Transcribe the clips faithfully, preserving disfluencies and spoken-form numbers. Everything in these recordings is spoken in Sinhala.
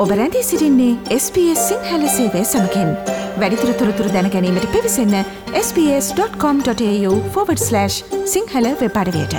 ඔබ රැඳී සිටින්නේ එස් බී එස් සිංහල සේවය සමගින්. වැඩිදුර තොරතුරු දැන ගැනීමට පිවිසන්න S B S dot com dot AU forward slash සිංහල වෙබ් අඩවියට.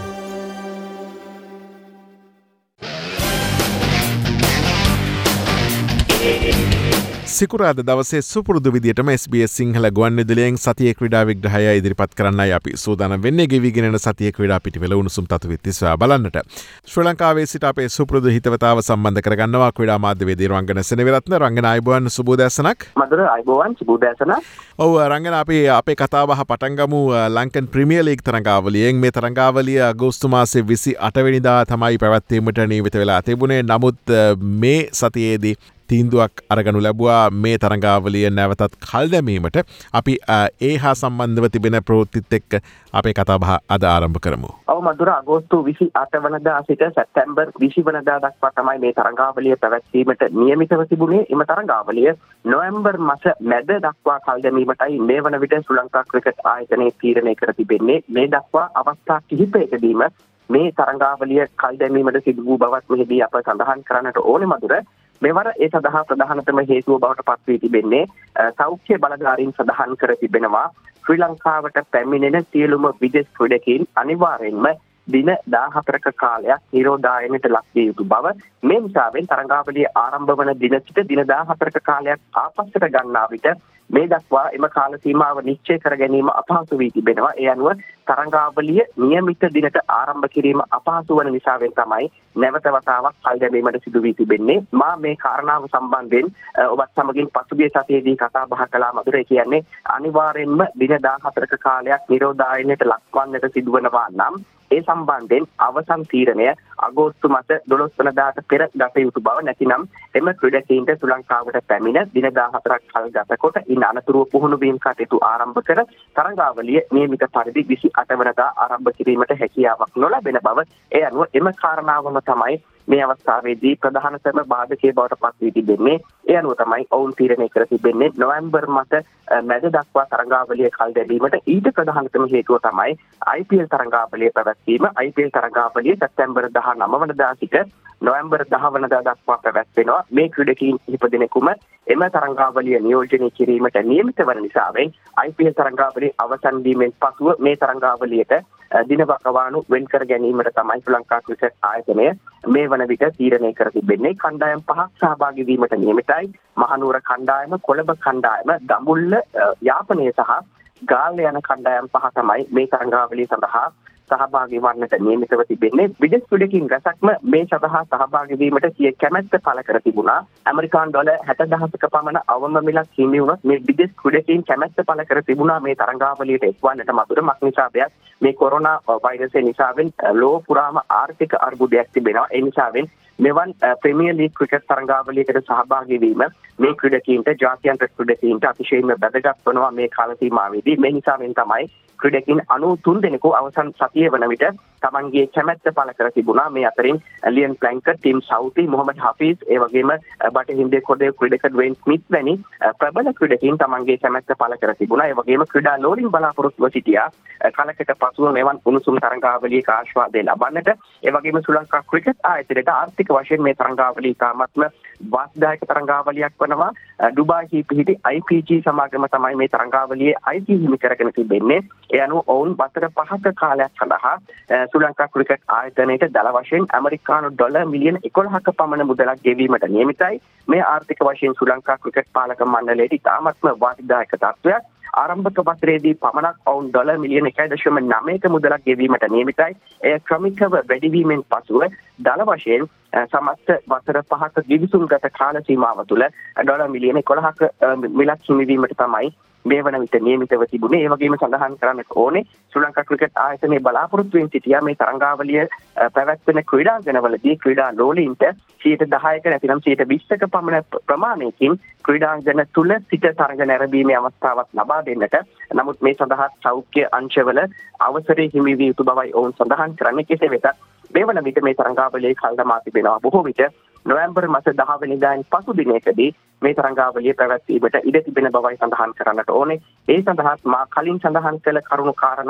සිකුරාද දවසේ සුපුරුදු විදියටම එස් බී එස් සිංහල ගුවන්විදුලියෙන් සතියේ ක්‍රීඩා විග්‍රහය ඉදිරිපත් කරන්නයි අපි සූදානම් වෙන්නේ. ගෙවිගෙන යන සතියේ ක්‍රීඩා පිටිවල උණුසුම් තතු විත්තිස්වා බලන්නට. ශ්‍රී ලංකාවේ සිට අපේ සුපුරුදු හිතවතාව සම්බන්ධ කරගන්නවා ක්‍රීඩා මාධ්‍යවේදී රංගන සෙනවිරත්න. රංගන ආයුබෝවන් සුබෝදෑසනක්. මధుර ආයුබෝවන් සුබෝදෑසනක්. ඔව් රංගන අපි අපේ කතාබහ පටන් ගමු ලංකන් ප්‍රීමියර් ලීග් තරඟාවලියෙන්. මේ තරඟාවලිය අගෝස්තු මාසේ විසිඅට වෙනිදා තමයි පැවැත්වීමට නියමිත වෙලා තිබුණේ. නමුත් මේ සතියේදී තීන්දුවක් අරගනු ලැබුවා මේ තරඟාවලිය නැවතත් කල් දැමීමට. අපි ඒ හා සම්බන්ධව තිබෙන ප්‍රවෘත්තිත් එක්ක අපේ කතාබහ අද ආරම්භ කරමු. ඔව් මధుර අගෝස්තු විසිඅට වනදා සිට සැප්තැම්බර් විසි වනදා දක්වා තමයි මේ තරඟාවලිය පැවැත්වීමට නියමිතව තිබුණේ. එම තරඟාවලිය නොවැම්බර් මාස මැද දක්වා කල් දැමීමටයි මේ වන විට ශ්‍රී ලංකා ක්‍රිකට් ආයතනයේ තීරණය කර තිබෙන්නේ. මේ දක්වා අවස්ථා කිහිපයකදීම මේ තරඟාවලිය කල් දැමීමට සිදු වූ බවත් මෙහිදී අප සඳහන් කරන්නට ඕනේ මధుර. මෙවර ඒ සඳහා ප්‍රධානතම හේතුව බවට පත් වී තිබෙන්නේ සෞඛ්‍ය බලධාරීන් සඳහන් කර තිබෙනවා ශ්‍රී ලංකාවට පැමිණෙන සියලුම විදේශ ක්‍රීඩකයන් අනිවාර්යෙන්ම දින දාහතරක කාලයක් නිරෝධායනයට ලක් විය යුතු බව. මේ නිසාවෙන් තරඟාවලිය ආරම්භ වන දින සිට දින දාහතරක කාලයක් ආපස්සට ගන්නා විට මේ දක්වා එම කාල සීමාව නිශ්චය කර ගැනීම අපහසු වී තිබෙනවා. ඒ අනුව තරඟාවලිය නියමිත දිනට ආරම්භ කිරීම අපහසු වන නිසාවෙන් තමයි නැවත වතාවක් කල් දැමීමට සිදු වී තිබෙන්නේ. මා මේ කාරණාව සම්බන්ධයෙන් ඔබත් සමගින් පසුගිය සතියේදී කතා බහ කළා මధుර. ඒ කියන්නේ අනිවාර්යෙන්ම දින දාහතරක කාලයක් නිරෝධායනයට ලක්වන්නට සිදුවනවා නම් ඒ සම්බන්ධයෙන් අවසන් තීරණය අගෝස්තු මාස දොළොස් වනදාට පෙර ගත යුතු බව. නැතිනම් එම ක්‍රීඩකයින්ට ශ්‍රී ලංකාවට පැමිණ දින දාහතරක් කල් ගතකොට ඉන් අනතුරුව පුහුණු වීම කටයුතු ආරම්භ කර තරඟාවලිය නියමිත පරිදි විසිඅට වනදා ආරම්භ කිරීමට හැකියාවක් නොලැබෙන බව. ඒ අනුව එම කාරණාවම තමයි මේ අවස්ථාවේදී ප්‍රධානතම බාධකයේ බවට පත් වී තිබෙන්නේ. ඒ අනුව තමයි ඔවුන් තීරණය කර තිබෙන්නේ නොවැම්බර් මාස මැද දක්වා තරඟාවලිය කල් දැමීමට. ඊට ප්‍රධානතම හේතුව තමයි ආයි පී එල් තරඟාවලිය පැවැත්වීම. ආයි පී එල් තරඟාවලිය සැප්තැම්බර් දහනව වනදා සිට නොවැම්බර් දහ වනදා දක්වා පැවැත්වෙනවා. මේ ක්‍රීඩකයින් කිහිප දෙනෙකුම එම තරඟාවලිය නියෝජනය කිරීමට නියමිත වන නිසාවෙන් ආයි පී එල් තරඟාවලිය අවසන් වීමෙන් පසුව මේ තරඟාවලියට දින වකවානු වෙන් කර ගැනීමට තමයි ශ්‍රී ලංකා ක්‍රිකට් ආයතනය මේ වන විට තීරණය කර තිබෙන්නේ. කණ්ඩායම් පහක් සහභාගී වීමට නියමිතයි. මහනුවර කණ්ඩායම, කොළඹ කණ්ඩායම, දඹුල්ල, යාපනය සහ ගාල්ල යන කණ්ඩායම් පහ තමයි මේ තරඟාවලිය සඳහා සහභාගී වන්නට නියමිතව තිබෙන්නේ. විදේශ ක්‍රීඩකයන් රැසක්ම මේ සඳහා සහභාගී වීමට සිය කැමැත්ත පළ කර තිබුණා. ඇමරිකානු ඩොලර් හැට දහසක පමණ අවම මිලක් හිමි වුණත් මේ විදේශ ක්‍රීඩකයන් කැමැත්ත පළ කර තිබුණා මේ තරඟාවලියට එක්වන්නට මధుර. මක්නිසාවයක් මේ කොරෝනා වෛරසය නිසාවෙන් ලෝක පුරාම ආර්ථික අර්බුදයක් තිබෙනවා. ඒ නිසාවෙන් මෙවන් ප්‍රීමියර් ලීග් ක්‍රිකට් තරඟාවලියකට සහභාගී වීම මේ ක්‍රීඩකයන්ට ජාත්‍යන්තර ක්‍රීඩකයන්ට අතිශයින්ම වැදගත් වෙනවා මේ කාල සීමාවේදී. මේ නිසාවෙන් තමයි ක්‍රීඩකයන් අනූතුන් දෙනෙකු අවසන් සතියේ වන විට තමන්ගේ කැමැත්ත පළ කර තිබුණා. මේ අතරින් ලියන් ප්ලැන්කර්, ටිම් සවුති, මොහමඩ් හෆීස්, ඒ වගේම බටහිර කොටේ ක්‍රීඩක ඩ්වෙයින් ස්මිත් වැනි ප්‍රබල ක්‍රීඩකයන් තමන්ගේ කැමැත්ත පළ කර තිබුණා. ඒ වගේම ක්‍රීඩා ලෝලින් බලාපොරොත්තුව සිටියා කලකට පසුව මෙවන් උණුසුම් තරඟාවලියක ආස්වාදය ලබන්නට. ඒ වගේම ශ්‍රී ලංකා ක්‍රිකට් ආයතනයට ආර්ථික වශයෙන් මේ තරඟාවලිය ඉතාමත්ම වාසිදායක තරඟාවලියක් වනවා. ඩුබායිහි පිහිටි ආයි පී ජී සමාගම තමයි මේ තරඟාවලියේ අයිතිය හිමි කරගෙන තිබෙන්නේ. ඒ අනුව ඔවුන් වසර පහක කාලයක් සඳහා ශ්‍රී ලංකා ක්‍රිකට් ආයතනයට දල වශයෙන් ඇමරිකානු ඩොලර් මිලියන එකොළහක පමණ මුදලක් ගෙවීමට නියමිතයි. මේ ආර්ථික වශයෙන් ශ්‍රී ලංකා ක්‍රිකට් පාලක මණ්ඩලයට ඉතාමත්ම වාසිදායක තත්ත්වයක්. ආරම්භක වසරේදී පමණක් ඔවුන් ඩොලර් මිලියන එකයි දශම නවයක මුදලක් ගෙවීමට නියමිතයි. එය ක්‍රමිකව වැඩිවීමෙන් පසුව දල වශයෙන් සමස්ත වසර පහක ගිවිසුම්ගත කාල සීමාව තුළ ඩොලර් මිලියන එකොළහක මිලක් හිමිවීමට තමයි මේ වන විට නියමිතව තිබුණේ. ඒ වගේම සඳහන් කරන්නට ඕනේ ශ්‍රී ලංකා ක්‍රිකට් ආයතනයේ බලාපොරොත්තු වෙන සිටියා මේ තරඟාවලිය පැවැත්වෙන ක්‍රීඩාංගණවලදී ක්‍රීඩා ලෝලීන්ට සියයට දහයක නැතිනම් සියයට විස්සක පමණ ප්‍රමාණයකින් ක්‍රීඩාංගණ තුල සිට තරඟ නැරඹීමේ අවස්ථාවක් ලබා දෙන්නට. නමුත් මේ සඳහා සෞඛ්‍ය අංශවල අවසරය හිමි විය යුතු බවයි ඔවුන් සඳහන් කරන්නේ. කෙසේ වෙතත් මේ වන විට මේ තරඟාවලියේ කල්දමා තිබෙනවා. බොහෝ විට නොවැම්බර් මාස දහ වෙනිදායින් පසු දිනයකදී මේ තරඟාවලිය පැවැත්වීමට ඉඩ තිබෙන බවයි සඳහන් කරන්නට ඕනේ. ඒ සඳහා මා කලින් සඳහන් කළ කරුණු කාරණා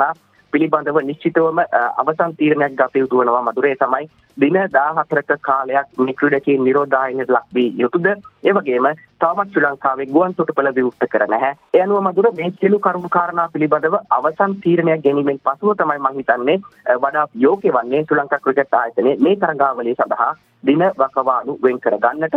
පිළිබඳව නිශ්චිතවම අවසන් තීරණයක් ගත යුතු වෙනවා මధుරේ. තමයි දින දාහතරක කාලයක් මේ ක්‍රීඩකයන් නිරෝධායනයට ලක් වී යුතුද? ඒ වගේම තවමත් ශ්‍රී ලංකාවේ ගුවන් තොටුපළ විවෘත කර නැහැ. ඒ අනුව මధుර මේ සියලු කරුණු කාරණා පිළිබඳව අවසන් තීරණයක් ගැනීමෙන් පසුව තමයි මම හිතන්නේ වඩා යෝග්‍ය වන්නේ ශ්‍රී ලංකා ක්‍රිකට් ආයතනයේ මේ තරඟාවලිය සඳහා දින වකවානු වෙන් කර ගන්නට.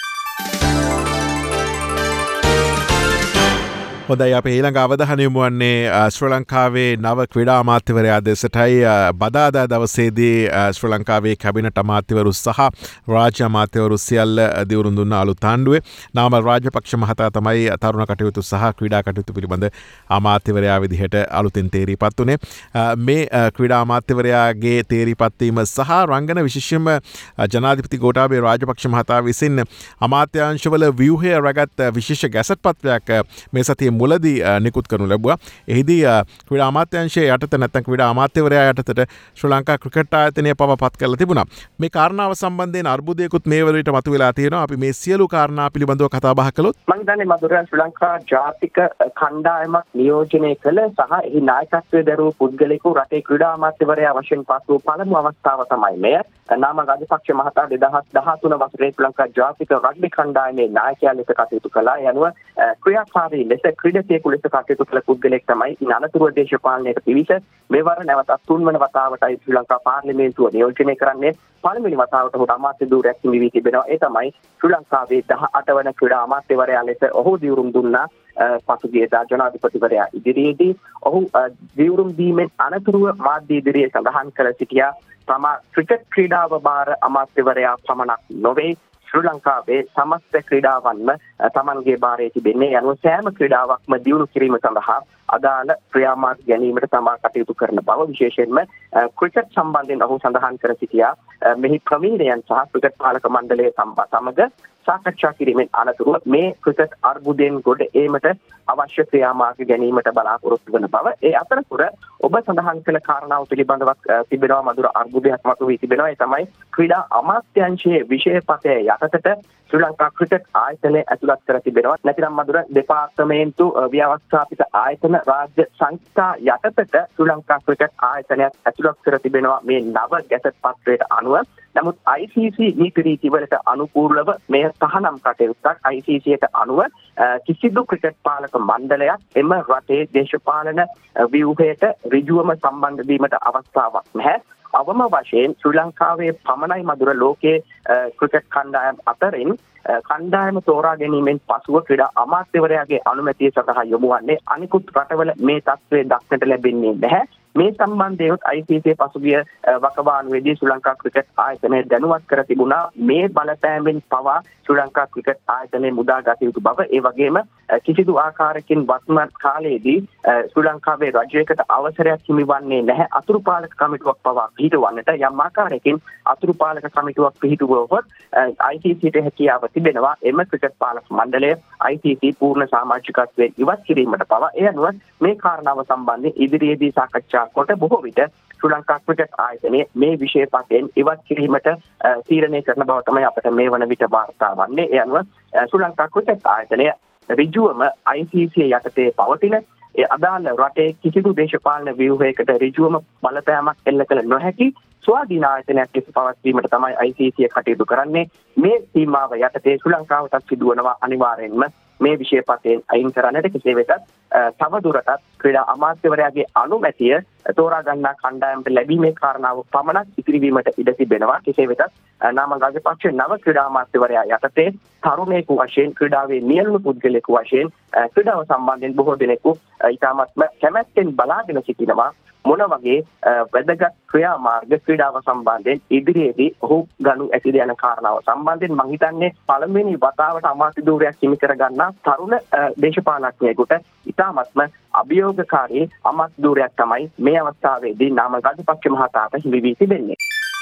හොඳයි අප ඊළඟ අවධානය යොමු වන්නේ ශ්‍රී ලංකාවේ නව ක්‍රීඩා අමාත්‍යවරයා දෙසටයි. බදාදා දවසේදී ශ්‍රී ලංකාවේ කැබිනට් අමාත්‍යවරු සහ රාජ්‍ය අමාත්‍යවරු සියල්ල දිවුරුම් දුන්න අලුත් ආණ්ඩුවේ නාමල් රාජපක්ෂ මහතා තමයි තරුණ කටයුතු සහ ක්‍රීඩා කටයුතු පිළිබඳ අමාත්‍යවරයා විදිහට අලුතෙන් තේරීපත් වුණේ. මේ ක්‍රීඩා අමාත්‍යවරයාගේ තේරීපත් වීම සහ රංගන විශේෂයෙන්ම ජනාධිපති ගෝඨාභය රාජපක්ෂ මහතා විසින් අමාත්‍යාංශවල ව්‍යුහය රැගත් විශේෂ ගැසට් පත්‍රයක් මේ සතියේ මුලදී නිකුත් කරනු ලැබුවා. එහිදී ක්‍රීඩා අමාත්‍යාංශයේ යටතේ නැත්නම් ක්‍රීඩා අමාත්‍යවරයා යටතට ශ්‍රී ලංකා ක්‍රිකට් ආයතනය පව පත් කරලා තිබුණා. මේ කාරණාව සම්බන්ධයෙන් අර්බුදයකුත් මේ වල විට මතුවලා තියෙනවා. අපි මේ සියලු කාරණා පිළිබඳව කතා බහ කළොත් මම හිතන්නේ මధుර ශ්‍රී ලංකා ජාතික කණ්ඩායමක් නියෝජනය කළ සහ එහි නායකත්වයේ දරූ පුද්ගලයෙකු රටේ ක්‍රීඩා අමාත්‍යවරයා වශයෙන් පත් වූ පළමු අවස්ථාව තමයි මෙය. නාමල් රාජපක්ෂ මහතා දෙදහස් දහතුන වසරේ ශ්‍රී ලංකා ජාතික රග්බි කණ්ඩායමේ නායකයා ලෙස කටයුතු කළා. ඒ අනුව ක්‍රියාකාරී ලෙස ක්‍රීඩකයෙකු ලෙස කටයුතු කළ පුද්ගලයෙක් තමයි ඉන් අනතුරුව දේශපාලනයට පිවිස මෙවර නැවතත් තුන්වන වතාවටයි ශ්‍රී ලංකා පාර්ලිමේන්තුව නියෝජනය කරන්නේ. පළවෙනි වතාවට ඔහුට අමාත්‍ය ධූරයක් හිමි වී තිබෙනවා. ඒ තමයි ශ්‍රී ලංකාවේ දහඅට වන ක්‍රීඩා අමාත්‍යවරයා ලෙස ඔහු දිවුරුම් දුන්නා. පසුගියදා ජනාධිපතිවරයා ඉදිරියේදී ඔහු දිවුරුම් දීමෙන් අනතුරුව මාධ්‍ය ඉදිරියේ සඳහන් කර සිටියා තමා ක්‍රිකට් ක්‍රීඩාව බාර අමාත්‍යවරයා පමණක් නොවේ ශ්‍රී ලංකාවේ සමස්ත ක්‍රීඩාවන්ම තමන්ගේ භාරයේ තිබෙන්නේ. යනුව සෑම ක්‍රීඩාවක්ම දියුණු කිරීම සඳහා අදාළ ක්‍රියාමාර්ග ගැනීමට තමා කටයුතු කරන බව විශේෂයෙන්ම ක්‍රිකට් සම්බන්ධයෙන් ඔහු සඳහන් කර සිටියා. මෙහි ප්‍රවීණයන් සහ ක්‍රිකට් පාලක මණ්ඩලය සමග සාකච්ඡා කිරීමෙන් අනතුරුව මේ ක්‍රිකට් අර්බුදයෙන් ගොඩ ඒමට අවශ්‍ය ක්‍රියාමාර්ග ගැනීමට බලාපොරොත්තු වන බව. ඒ අතරතුර ඔබ සඳහන් කළ කාරණාව පිළිබඳව තිබෙනවා මధుර අර්බුදයක් මතුවී තිබෙනවා. ඒ තමයි ක්‍රීඩා අමාත්‍යාංශයේ විෂයපතය යටතට ශ්‍රී ලංකා ක්‍රිකට් ආයතනය ඇතුළත් කර තිබෙනවා. නැතිනම් මధుර දෙපාර්තමේන්තු ව්‍යවස්ථාපිත ආයතන රාජ්‍ය සංස්ථා යටතට ශ්‍රී ලංකා ක්‍රිකට් ආයතනයක් ඇතුළත් කර තිබෙනවා මේ නව ගැසට් පත්‍රයට අනුව. නමුත් I C C නීති රීතිවලට අනුකූලව මේ තහනම් කටයුත්තක් I C Cට අනුව කිසිදු ක්‍රිකට් පාලක මණ්ඩලයක් එම රටේ දේශපාලන ව්‍යුහයට ඍජුවම සම්බන්ධ වීමට අවස්ථාවක් නැහැ. අවම වශයෙන් ශ්‍රී ලංකාවේ පමණයි මధుර ලෝකයේ ක්‍රිකට් කණ්ඩායම් අතරින් කණ්ඩායම තෝරා ගැනීමෙන් පසුව ක්‍රීඩා අමාත්‍යවරයාගේ අනුමැතිය සඳහා යොමු වන්නේ. අනිකුත් රටවල මේ තත්ත්වය දක්නට ලැබෙන්නේ නැහැ. මේ සම්බන්ධයෙන් I C C පසුගිය වකවානුවේදී ශ්‍රී ලංකා ක්‍රිකට් ආයතනය දැනුවත් කර තිබුණා මේ බලපෑමෙන් පවා ශ්‍රී ලංකා ක්‍රිකට් ආයතනය මුදා ගත යුතු බව. ඒ වගේම කිසිදු ආකාරයකින් වර්තමාන කාලයේදී ශ්‍රී ලංකාවේ රජයකට අවසරයක් හිමිවන්නේ නැහැ අතුරුපාලක කමිටුවක් පවා පිහිටවන්නට. යම් ආකාරයකින් අතුරුපාලක කමිටුවක් පිහිටුවොත් I C Cට හැකියාව තිබෙනවා එම ක්‍රිකට් පාලක මණ්ඩලය I C C පූර්ණ සමාජිකත්වයෙන් ඉවත් කිරීමට පවා. ඒ අනුව මේ කාරණාව සම්බන්ධයෙන් ඉදිරියේදී සාකච්ඡා කොට බොහෝ විට ශ්‍රී ලංකා ක්‍රිකට් ආයතනයේ මේ විෂය පතෙන් ඉවත් කිරීමට තීරණය කරන බව තමයි අපට මේ වන විට වාර්තා වන්නේ. ඒ අනුව ශ්‍රී ලංකා ක්‍රිකට් ආයතනය ඍජුවම I C C යටතේ පවතින ඒ අදාළ රටේ කිසිදු දේශපාලන ව්‍යුහයකට ඍජුවම බලපෑමක් එල්ල කළ නොහැකි ස්වාධීන ආයතනයක් ලෙස පවත්වීමට තමයි I C C කටයුතු කරන්නේ. මේ සීමාව යටතේ ශ්‍රී ලංකාවටත් සිදුවනවා අනිවාර්යෙන්ම මේ විෂය පතෙන් අයින් කරන්නට. කෙසේ වෙතත් තව දුරටත් ක්‍රීඩා අමාත්‍යවරයාගේ අනුමැතිය තෝරා ගන්නා කණ්ඩායමට ලැබීමේ කාරණාව පමණක් ඉතිරි වීමට ඉඩ තිබෙනවා. කෙසේ වෙතත් නාමල් රාජපක්ෂ නව ක්‍රීඩා අමාත්‍යවරයා යටතේ තරුණයෙකු වශයෙන් ක්‍රීඩාවේ නියැලුණු පුද්ගලයෙකු වශයෙන් ක්‍රීඩාව සම්බන්ධයෙන් බොහෝ දෙනෙකු ඉතාමත්ම කැමැත්තෙන් බලාගෙන සිටිනවා. මොන වගේ වැදගත් ක්‍රියාමාර්ග ක්‍රීඩාව සම්බන්ධයෙන් ඉදිරියේදී ඔහු ගනු ඇතිද යන කාරණාව සම්බන්ධයෙන් මම හිතන්නේ පළමුවෙනි වතාවට අමාත්‍ය ධූරයක් හිමි කර ගන්නා තරුණ දේශපාලනඥයෙකුට ඉතාමත්ම අභියෝගකාරී අමාත්‍ය ධූරයක් තමයි මේ අවස්ථාවේදී නාමල් රාජපක්ෂ මහතාට හිමි වී තිබෙන්නේ.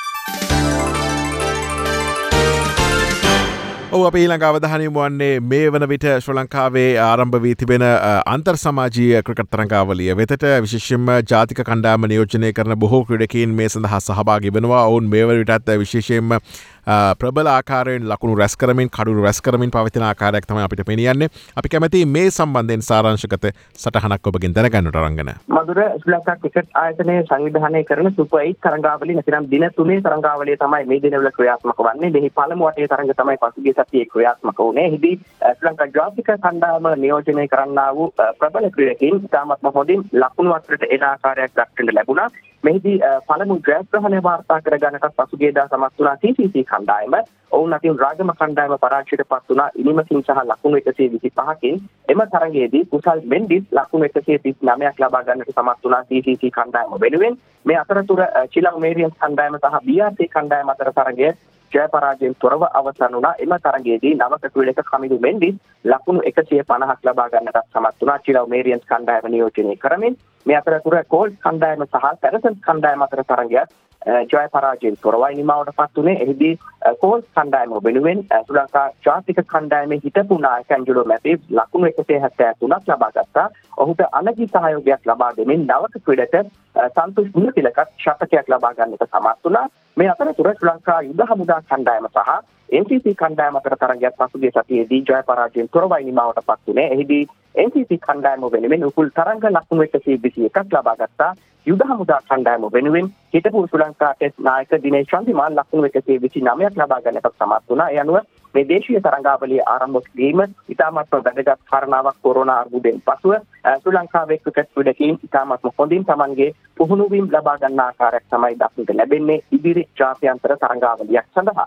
ඔව් අපේ ඊළඟ අවධානය යොමු වන්නේ මේ වන විට ශ්‍රී ලංකාවේ ආරම්භ වී තිබෙන අන්තර් සමාජීය ක්‍රිකට් තරඟාවලිය වෙතට විශේෂයෙන්ම ජාතික කණ්ඩායම නියෝජනය කරන බොහෝ ක්‍රීඩකයින් මේ සඳහා සහභාගී වෙනවා. ඔවුන් මේ වන විටත් විශේෂයෙන්ම ප්‍රබල ආකාරයෙන් ලකුණු රැස් කරමින් කඩුළු රැස් කරමින් පවතින ආකාරයක් තමයි අපිට පෙනියන්නේ. අපි කැමති මේ සම්බන්ධයෙන් සාරාංශගත සටහනක් ඔබගෙන් දැනගන්නට රංගන. මధుර ශ්‍රී ලංකා ක්‍රිකට් ආයතනයේ සංවිධානය කරන සුපර් එයිට් තරඟාවලිය නැතිනම් දින තුනේ තරඟාවලිය තමයි මේ දිනවල ක්‍රියාත්මක වන්නේ. මෙහි පළමු වටේ තරඟ තමයි පසුගිය සතියේ ක්‍රියාත්මක වුණේ. එහිදී ශ්‍රී ලංකා ජාතික කණ්ඩායම නියෝජනය කරන්නා වූ ප්‍රබල ක්‍රීඩකයින් ඉතාමත්ම හොඳින් ලකුණු අතරට එන ආකාරයක් දක්වන්න ලැබුණා. මෙහිදී පළමු ජයග්‍රහණය වාර්තා කර ගන්නට පසුගියදා සමත් වුණා සී සී සී කණ්ඩායම. ඔවුන් අතින් රාගම කණ්ඩායම පරාජයට පත් වුණා ඉනිමකින් සහ ලකුණු එකසිය විසිපහකින්. එම තරගයේදී කුසල් මෙන්ඩිස් ලකුණු එකසිය තිස් නවයක් ලබා ගන්නට සමත් වුණා සී සී සී කණ්ඩායම වෙනුවෙන්. මේ අතරතුර චිලං මේරියන්ස් කණ්ඩායම සහ බී ආර් සී කණ්ඩායම අතර තරගය ජය පරාජයෙන් තොරව අවසන් වුණා. එම තරගයේදී නවක ක්‍රීඩක කමිලු මෙන්ඩිස් ලකුණු එකසිය පනහක් ලබා ගන්නට සමත් වුණා චිලං මේරියන්ස් කණ්ඩායම නියෝජනය කරමින්. මේ අතරතුර කෝල්ස් කණ්ඩායම සහ පැරසන්ස් කණ්ඩායම අතර තරගයක් ජය පරාජයෙන් තොරවයි නිමාවට පත් වුණේ. එහිදී කෝල්ස් කණ්ඩායම වෙනුවෙන් ශ්‍රී ලංකා ජාතික කණ්ඩායමේ හිටපු නායක ඇන්ජලෝ මැතිව්ස් ලකුණු එකසිය හැත්තෑ තුනක් ලබා ගත්තා. ඔහුට අනගි සහයෝගයක් ලබා දෙමින් නවක ක්‍රීඩක සන්තෝෂ් ගුණතිලකත් ශතකයක් ලබා ගන්නට සමත් වුණා. මේ අතරතුර ශ්‍රී ලංකා යුද හමුදා කණ්ඩායම සහ එන් සී සී කණ්ඩායම අතර තරගයක් පසුගිය සතියේදී ජය පරාජයෙන් තොරවයි නිමාවට පත් වුණේ. එහිදී එන් සී සී කණ්ඩායම වෙනුවෙන් උකුල් තරංග ලකුණු එකසිය විසි එකක් ලබා ගත්තා. යුද හමුදා කණ්ඩායම වෙනුවෙන් හිටපු ශ්‍රී ලංකා ටෙස්ට් නායක දිනේෂ් චන්දිමාල් ලකුණු එකසිය විසි නවයක් ලබා ගන්නට සමත් වුණා. ඒ අනුව මේ දේශීය තරඟාවලියේ ආරම්භ වීම ඉතාමත්ම වැදගත් කාරණාවක්. කොරෝනා අර්බුදයෙන් පසුව ශ්‍රී ලංකාවේ ක්‍රිකට් ක්‍රීඩකයින් ඉතාමත්ම හොඳින් තමන්ගේ පුහුණුවීම් ලබා ගන්න ආකාරයක් තමයි දක්නට ලැබෙන්නේ ඉදිරි ජාත්‍යන්තර තරඟාවලියක් සඳහා.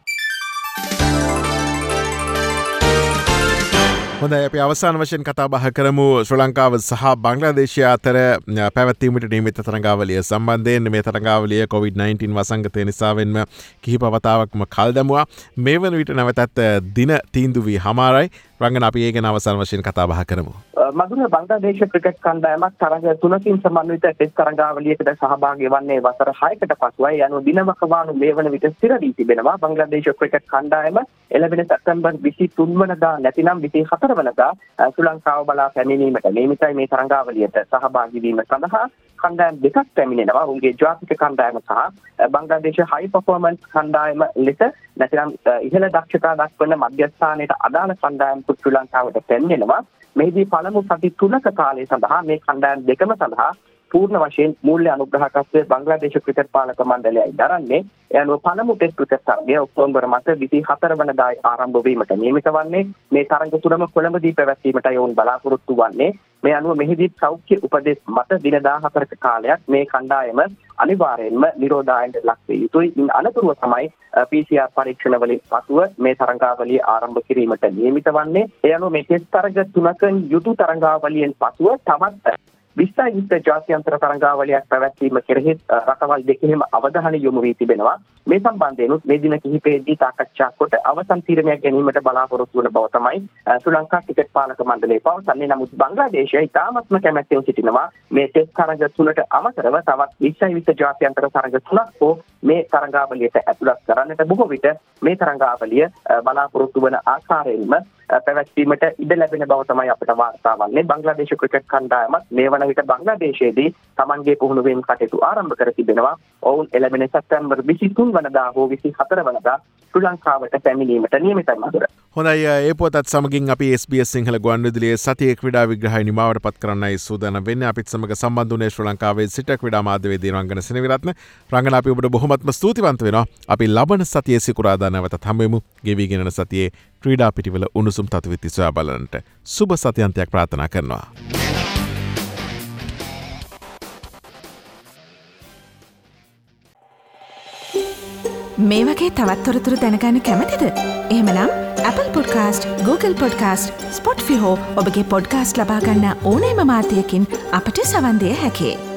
හොඳයි අපි අවසාන වශයෙන් කතා බහ කරමු ශ්‍රී ලංකාව සහ බංග්ලාදේශය අතර පැවැත්වීමට නියමිත තරඟාවලිය සම්බන්ධයෙන්. මේ තරඟාවලිය කොවිඩ් නයින්ටීන් වසංගතය නිසාවෙන්ම කිහිප වතාවක්ම කල් දැමුවා. මේ වන විට නැවතත් දින තීන්දුව වී හමාරයි. රංගන අපි ඒ ගැන අවසාන වශයෙන් කතා බහ කරමු. මధుර බංග්ලාදේශ ක්‍රිකට් කණ්ඩායමක් තරඟ තුනකින් සමන්විත ටෙස්ට් තරඟාවලියකට සහභාගී වන්නේ වසර හයකට පසුයි. යනු දිනවකවානු මේ වන විට ස්ථිර වී තිබෙනවා. බංග්ලාදේශ ක්‍රිකට් කණ්ඩායම එළඹෙන සැප්තැම්බර් විසිතුන් වනදා නැතිනම් විසිහතර වනදා ශ්‍රී ලංකාව බලා පැමිණීමට නියමිතයි. මේ තරඟාවලියට සහභාගී වීම සඳහා කණ්ඩායම් දෙකක් පැමිණෙනවා. උන්ගේ ජාතික කණ්ඩායම සහ බංග්ලාදේශ හයි පර්ෆෝමන්ස් කණ්ඩායම ලෙස නැතිනම් ඉහළ දක්ෂතා දක්වන මධ්‍යස්ථානයට අදාළ කණ්ඩායම් ශ්‍රී ලංකාවට පැමිණෙනවා. මෙහිදී පළමු සති තුනක කාලය සඳහා මේ කණ්ඩායම් දෙකම සඳහා පූර්ණ වශයෙන් මූල්‍ය අනුග්‍රහකත්වය බංග්ලාදේශ ක්‍රිකට් පාලක මණ්ඩලයයි දරන්නේ. ඒ අනුව පළමු ටෙස්ට් ක්‍රිකට් තරගය ඔක්තෝබර් මාස විසිහතර වනදා ආරම්භ වීමට නියමිත වන්නේ. මේ තරග තුනම කොළඹදී පැවැත්වීමටයි ඔවුන් බලාපොරොත්තු වන්නේ. මේ අනුව මෙහිදී සෞඛ්‍ය උපදෙස් මත දින දාහතරක කාලයක් මේ කණ්ඩායම අනිවාර්යයෙන්ම නිරෝධායනට ලක් වේ යුතුයි. ඉන් අනතුරුව තමයි පී සී ආර් පරීක්ෂණ වලින් පසුව මේ තරඟාවලිය ආරම්භ කිරීමට නියමිත වන්නේ. ඒ අනුව මේ ටෙස්ට් තරග තුනකින් යුතු තරඟාවලියෙන් පසුව තවත් විස්තර විස්තර ජාත්‍යන්තර තරඟාවලියක් පැවැත්වීම කෙරෙහි රටවල් දෙකෙහිම අවධානය යොමු වී තිබෙනවා. මේ සම්බන්ධයෙන් මේ දින කිහිපයේදී සාකච්ඡා කොට අවසන් තීරණයක් ගැනීමට බලාපොරොත්තු වන බව තමයි ශ්‍රී ලංකා ක්‍රිකට් පාලක මණ්ඩලය පවසන්නේ. නමුත් බංග්ලාදේශය ඉතාමත්ම කැමැත්තෙන් සිටිනවා මේ ටෙස්ට් තරඟ තුනට අමතරව තවත් විස්තර විස්තර ජාත්‍යන්තර තරඟ තුනක් හෝ මේ තරඟාවලියට ඇතුළත් කරන්නට බොහෝ විට මේ තරඟාවලිය බලාපොරොත්තු වන ආකාරයෙන්ම පැවැත්වීමට ඉඩ ලැබෙන බව තමයි අපිට වාර්තා වන්නේ. බංග්ලාදේශ ක්‍රිකට් කණ්ඩායමත් මේ වන විට බංග්ලාදේශයේදී තමන්ගේ පුහුණුවීම් කටයුතු ආරම්භ කර තිබෙනවා. ඔවුන් එළඹෙන සැප්තැම්බර් විසිතුන් වනදා හෝ විසිහතර වනදා ශ්‍රී ලංකාවට පැමිණීමට නියමිතයි මధుර. හොඳයි ඒ පොතත් සමගින් අපි එස් බී එස් සිංහල ගුවන්විදුලියේ සතියේ ක්‍රීඩා විග්‍රහය නිමාවට පත් කරන්නයි සූදානම් වෙන්නේ. අපිත් සමග සම්බන්ධ වුණේ ශ්‍රී ලංකාවේ සිට ක්‍රීඩා මාධ්‍යවේදී රංගන සෙනවිරත්න. රංගන අපි ඔබට බොහොමත්ම ස්තුතිවන්ත වෙනවා. අපි ලබන සතියේ සිකුරාදා නැවතත් හමු වෙමු. ගෙවිගෙන යන සතියේ ක්‍රීඩා පිටිවල උණුසුම් තත්ත්වෙත් සොයා බලන්නට සුබ සතියන්තයක් ප්‍රාර්ථනා කරනවා. මේ වගේ තවත් තොරතුරු දැනගන්න කැමතිද? එහෙමනම් Apple Podcast, Google Podcast, Spotify හෝ ඔබගේ පොඩ්කාස්ට් ලබා ගන්න ඕනෑම මාධ්‍යයකින් අපට සවන් දිය හැකියි.